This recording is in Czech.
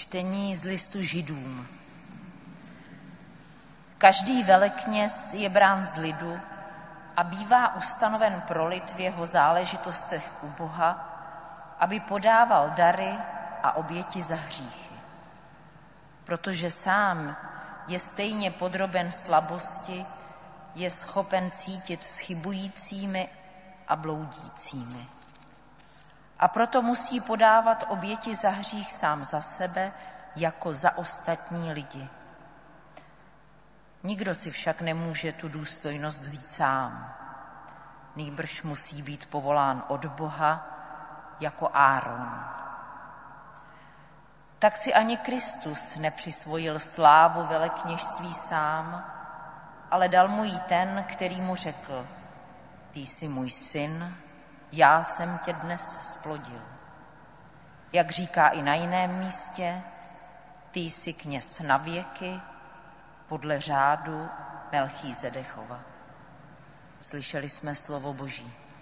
Čtení z listu Židům. Každý velekněz je brán z lidu a bývá ustanoven pro lid v jeho záležitostech u Boha, aby podával dary a oběti za hříchy. Protože sám je stejně podroben slabosti, je schopen cítit s chybujícími a bloudícími. A proto musí podávat oběti za hřích sám za sebe, jako za ostatní lidi. Nikdo si však nemůže tu důstojnost vzít sám. Nýbrž musí být povolán od Boha jako Áron. Tak si ani Kristus nepřisvojil slávu velekněžství sám, ale dal mu ji ten, který mu řekl: Ty jsi můj syn, já jsem tě dnes zplodil. Jak říká i na jiném místě, ty jsi kněz na věky podle řádu Melchizedechova. Slyšeli jsme slovo Boží.